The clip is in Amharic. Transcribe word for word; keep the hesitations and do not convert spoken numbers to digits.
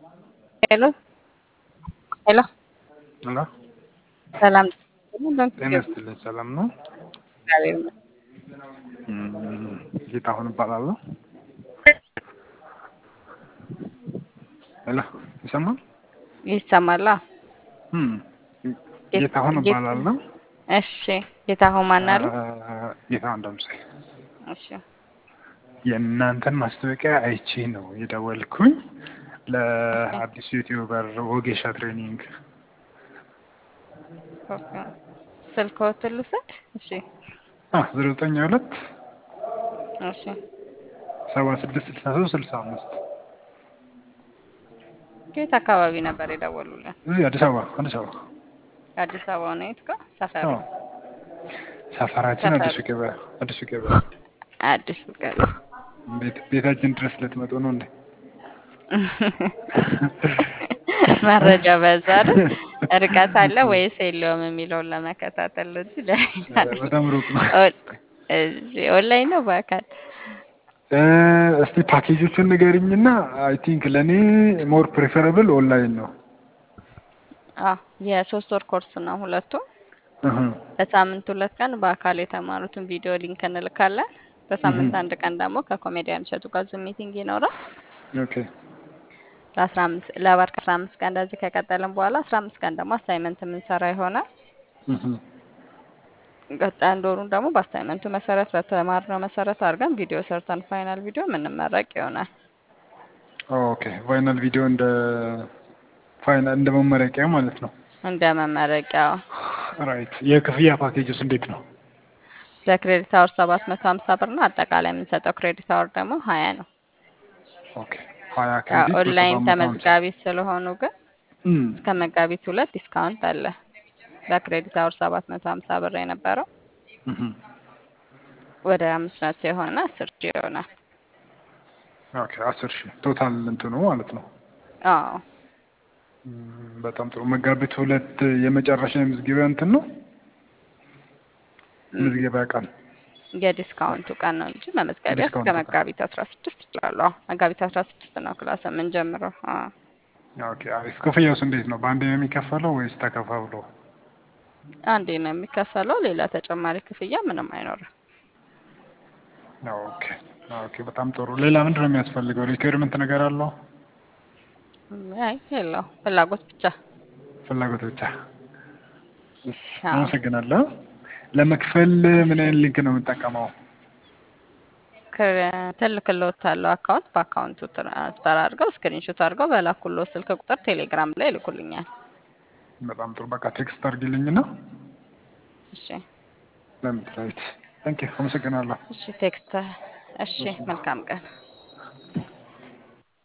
ሄሎ ሄሎ ሄሎ ሰላም ዶንት ጤና ዩ ይስጥልኝ። ሰላም ነው? እግዚአብሔር ይመስገን። እም፣ ጌታሁን እባላለሁ። ሄሎ ይሰማል? ይሰማላ? እም፣ ጌት ጌታሁን ጌት እባላለሁ። እሺ ጌታሁን ማን አ፣ አሉ? ጌታሁን ደምሴ። እሺ የእናንተን ማስታወቂያ አይቼ ነው የደወልኩኝ ኦኬ ለአዲሱ ዩቲዩበር ወጌሻ ትሬኒንግ። ኦኬ ስልክዎትን ልውሰድ? እሺ አ ዜሮ ዘጠኝ ሁለት እሺ ሰባ ስድስት ስልሳ ሶስት ስልሳ አምስት ከየት አካባቢ ነበር የደወሉልን? እዚህ አዲስ አበባ አዲስ አበባ። አዲስ አበባ ነው። የት ጋር ሰፈሩ? አዎ ሰፈራችን ሰፈሩ አዲሱ ገበያ አዲሱ ገበያ። አዲስ ገበያ። ቤት ቤታችን ድረስ ልትመጡ ነው እንዴ? መረጃ በዛ አይደል? ርቀት አለ ወይስ የለውም የሚለውን ለመከታተል ነው እንጂ ለሌላ ኧረ አይደለም። በጣም ሩቅ ነው። ኦን- እዚህ ኦንላይን ነው በአካል? እ፣ እስቲ ፓኬጆቹን ንገሪኝና አይ ቲንክ ለእኔ ሞር ፕሪፈረብል ኦንላይን ነው። አዎ የሶስት ወር ኮርስ ነው ሁለቱም። እህ በሳምንት ሁለት ቀን በአካል የተማሩትን ቪዲዮ ሊንክ እንልካለን። እህ በሳምንት አንድ ቀን ደግሞ ከኮሜዲያን እሸቱ ጋር ዙም ሚቲንግ ይኖራል። ኦኬ ለአስራ አምስት ለወር ከአስራ አምስት ቀን እንደዚህ ከቀጠልን በኋላ አስራ አምስት ቀን ደግሞ አሳይመንት የምንሰራ ይሆናል። እህ ቀጣይ አንድ ወሩን ደግሞ በአሳይመንቱ መሰረት በተማርነው መሰረት አድርገን ቪዲዮ ሰርተን ፋይናል ቪዲዮ የምንመረቅ ይሆናል። ኦኬ ፋይናል ቪዲዮ እንደ ፋይናል እንደ መመረቂያ ማለት ነው። እንደ መመረቂያው ራይት። የክፍያ ፓኬጅስ እንዴት ነው? በክሬዲት አወር ሰባት መቶ ሀምሳ ብር ነው። አጠቃላይ የምንሰጠው ክሬዲት አወር ደግሞ ሀያ ነው። ኦኬ ሀያ ያው ክሬዲት ኦንላይን በሰባት መቶ ሀምሳ ተመዝጋቢ ስለሆኑ ግን እም እስከ መጋቢት ሁለት ዲስካውንት አለ። በክሬዲት አወር ሰባት መቶ ሀምሳ ብር የነበረው እህ ወደ አምስት መቶ የሆነ አስር ሺህ ይሆናል። ኦኬ አስር ሺህ ቶታል እንትኑ ማለት ነው። አዎ እም፣ በጣም ጥሩ። መጋቢት ሁለት የመጨረሻ የምዝገባ እንትን ነው ም- ምዝገባ ቀን የዲስካውንቱ ቀን ነው እንጂ መመዝገቢያ እስከ ዲስካውንት ቀን። መጋቢት አስራ ስድስት ይችላሉ። አዎ መጋቢት አስራ ስድስት ነው ክላስ የምንጀምረው። አዎ ኦኬ አሪፍ። ክፍያውስ እንዴት ነው? በአንዴ ነው የሚከፈለው ወይስ ተከፋፍሎ? አንዴ ነው የሚከፈለው። ሌላ ተጨማሪ ክፍያ ምንም አይኖርም። ኦኬ ኦኬ በጣም ጥሩ። ሌላ ምንድን ነው የሚያስፈልገው? ሪኳየርመንት ነገር አለው? አይ የለው ፍላጎት ብቻ። ፍላጎት ብቻ። እሺ አዎ አመሰግናለሁ። ለመክፈል ምን አይነት ሊንክ ነው የምጠቀመው? ክር- ትልክልዎታለሁ አካውንት በአካውንቱ ትራንስፈር አድርገው ስክሪንሾት አድርገው በላኩልዎ ስልክ ቁጥር ቴሌግራም ላይ ይልኩልኛል። በጣም ጥሩ። በቃ ቴክስት አድርጊልኝና እሺ ለምትራይት ታንኪ አመሰግናለሁ። እሺ ቴክስት። እሺ እሺ መልካም ቀን።